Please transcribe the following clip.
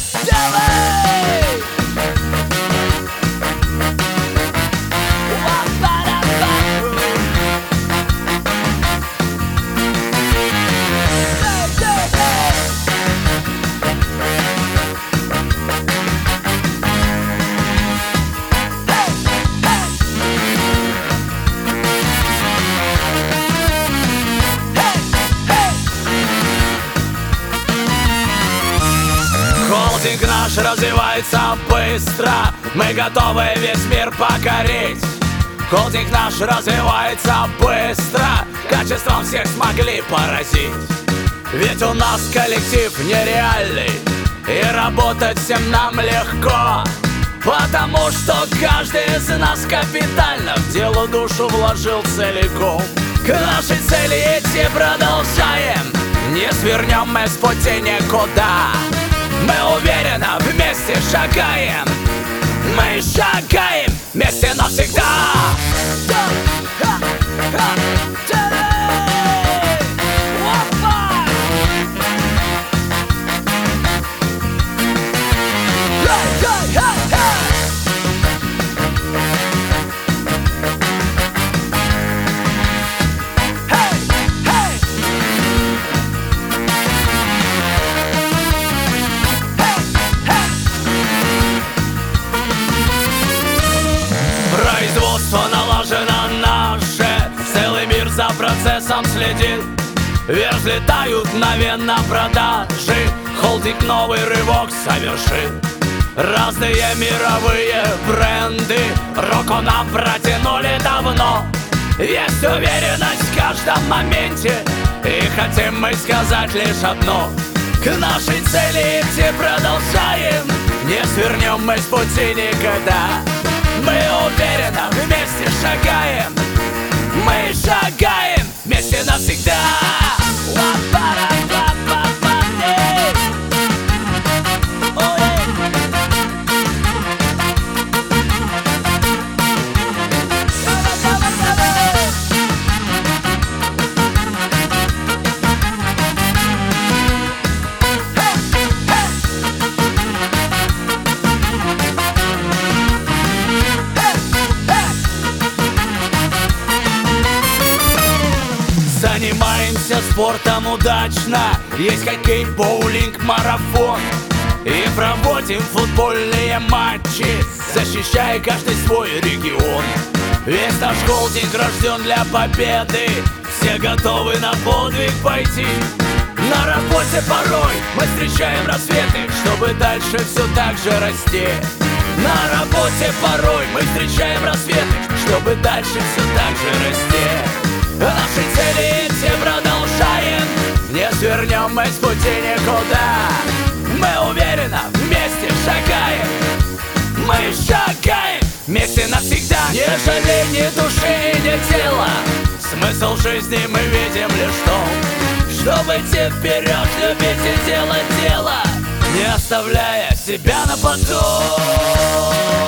Делай! Холдинг наш развивается быстро, мы готовы весь мир покорить. Холдинг наш развивается быстро, качеством всех смогли поразить. Ведь у нас коллектив нереальный, и работать всем нам легко, потому что каждый из нас капитально в дело душу вложил целиком. К нашей цели идти продолжаем, не свернем мы с пути никуда. Мы уверенно вместе шагаем, мы шагаем вместе навсегда. Производство налажено наше, целый мир за процессом следит. Вверх взлетают мгновенно продажи, холдинг новый рывок совершит. Разные мировые бренды руку нам протянули давно. Есть уверенность в каждом моменте, и хотим мы сказать лишь одно: к нашей цели идти продолжаем, не свернем мы с пути никогда. Мы уверенно вместе шагаем, мы шагаем вместе навсегда. Занимаемся спортом удачно, есть хоккей, боулинг, марафон. И проводим футбольные матчи, защищая каждый свой регион. Весь наш холдинг рожден для победы, все готовы на подвиг пойти. На работе порой мы встречаем рассветы, чтобы дальше все так же расти. На работе порой мы встречаем рассветы, чтобы дальше все так же расти. Наши цели идти продолжаем, не свернем мы с пути никуда. Мы уверенно вместе шагаем, мы шагаем вместе навсегда. Не жалей ни души, ни тела, смысл жизни мы видим лишь в том, чтобы идти вперед, любить и делать дело, не оставляя себя на потом.